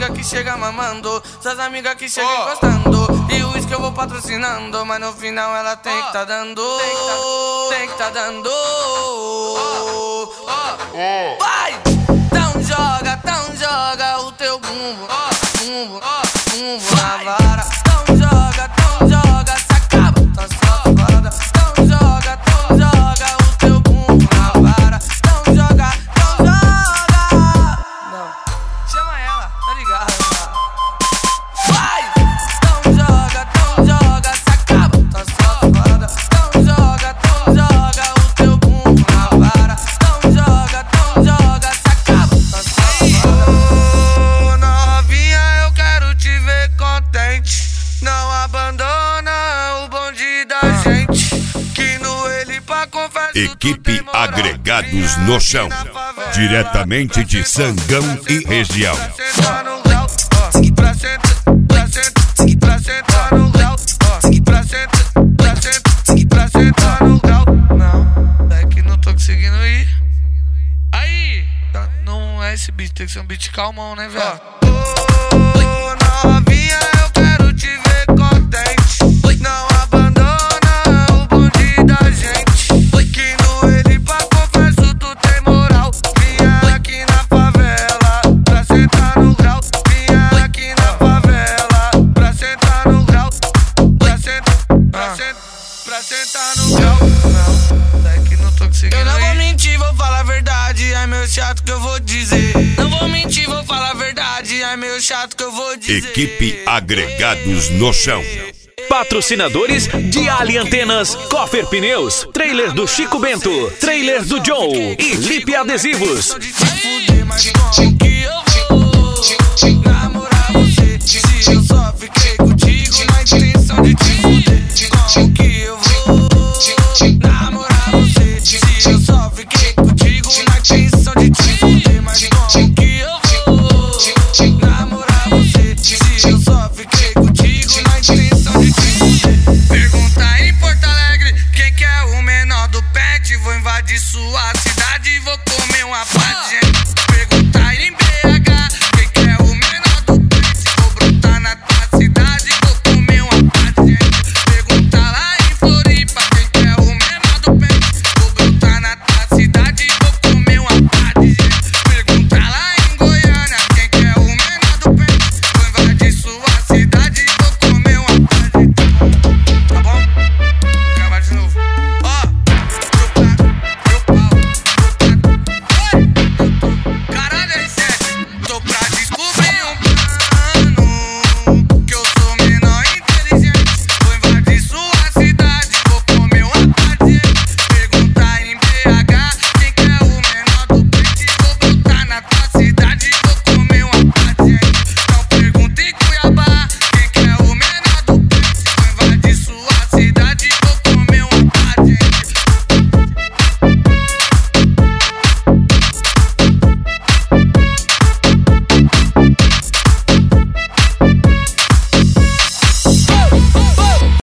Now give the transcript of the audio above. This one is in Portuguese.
amigas que chega mamando, suas amigas que chegam encostando, e o uísque eu vou patrocinando, mas no final ela tem que tá dando, tem que tá dando. Vai! Então joga o teu bumbo, bumbo, bumbo na vara. Então joga, se acaba, tá safada. Então joga o teu bumbo na vara. Então joga. Não, chama ela, tá ligado? Vai! Então joga, se acaba, tá safada. Então joga o teu bumbo na vara. Então joga, se acaba, tá safada. Ô novinha, eu quero te ver contente. Não abandona o bonde da gente, que no ele pra confesso. Equipe Agregados no Chão, diretamente de Sangão e região. Pra sentar no grau, pra sentar no grau. Não, é que não tô conseguindo ir. Aí, não é esse beat, tem que ser um beat calmão, né, velho? Ô novinha, eu quero te ver contente. Não abandona o bonde da gente, que no ele pra confesso tu tem moral. Vinha aqui na favela pra sentar no grau. Vinha aqui na favela pra sentar no grau. Pra sentar no grau. Não, é que não tô conseguindo. Eu não vou mentir, vou falar a verdade. É meio chato que eu vou dizer. Não vou mentir, vou falar a verdade. É meio chato que eu vou dizer. Equipe Agregados no Chão. Patrocinadores de Ali Antenas, Coffer Pneus, trailer do Chico Bento, trailer do Joe e Lip Adesivos.